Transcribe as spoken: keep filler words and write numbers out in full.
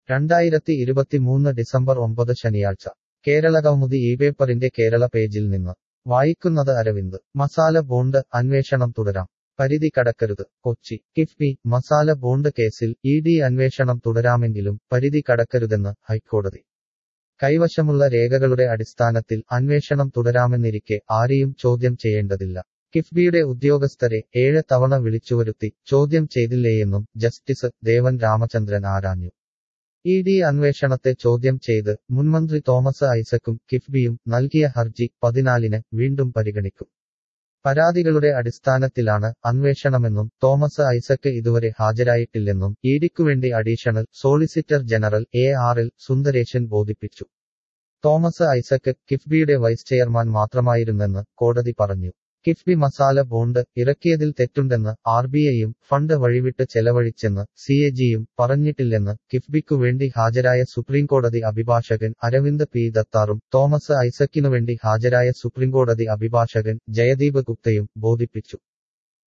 രണ്ടായിരത്തി ഇരുപത്തിമൂന്ന് ഡിസംബർ ഒമ്പത് ശനിയാഴ്ച കേരളകൗമുദി ഈ പേപ്പറിന്റെ കേരള പേജിൽ നിന്ന് വായിക്കുന്നത് അരവിന്ദ് മസാല ബോണ്ട് അന്വേഷണം തുടരാം പരിധി കടക്കരുത് കൊച്ചി കിഫ്ബി മസാല ബോണ്ട് കേസിൽ ഇ ഡി അന്വേഷണം തുടരാമെങ്കിലും പരിധി കടക്കരുതെന്ന് ഹൈക്കോടതി കൈവശമുള്ള രേഖകളുടെ അടിസ്ഥാനത്തിൽ അന്വേഷണം തുടരാമെന്നിരിക്കെ ആരെയും ചോദ്യം ചെയ്യേണ്ടതില്ല കിഫ്ബിയുടെ ഉദ്യോഗസ്ഥരെ ഏഴ് തവണ വിളിച്ചുവരുത്തി ചോദ്യം ചെയ്തില്ലേയെന്നും ജസ്റ്റിസ് ദേവൻ രാമചന്ദ്രൻ ആരാഞ്ഞു ഇ ഡി അന്വേഷണത്തെ ചോദ്യം ചെയ്ത് മുൻമന്ത്രി തോമസ് ഐസക്കും കിഫ്ബിയും നൽകിയ ഹർജി പതിനാലിന് വീണ്ടും പരിഗണിക്കും പരാതികളുടെ അടിസ്ഥാനത്തിലാണ് അന്വേഷണമെന്നും തോമസ് ഐസക്ക് ഇതുവരെ ഹാജരായിട്ടില്ലെന്നും ഇഡിക്കുവേണ്ടി additional solicitor general A R L Sundareshan ബോധിപ്പിച്ചു തോമസ് ഐസക്ക് കിഫ്ബിയുടെ വൈസ് ചെയർമാൻ മാത്രമായിരുന്നെന്ന് കോടതി പറഞ്ഞു കിഫ്ബി മസാല ബോണ്ട് ഇറക്കിയതിൽ തെറ്റുണ്ടെന്ന് ആർ ബി ഐയും ഫണ്ട് വഴിവിട്ട് ചെലവഴിച്ചെന്ന് സി എ ജിയും പറഞ്ഞിട്ടില്ലെന്ന് കിഫ്ബിക്കു വേണ്ടി ഹാജരായ സുപ്രീംകോടതി അഭിഭാഷകൻ അരവിന്ദ് പി ദത്താറും തോമസ് ഐസക്കിനുവേണ്ടി ഹാജരായ സുപ്രീംകോടതി അഭിഭാഷകൻ ജയദീപ് ഗുപ്തയും ബോധിപ്പിച്ചു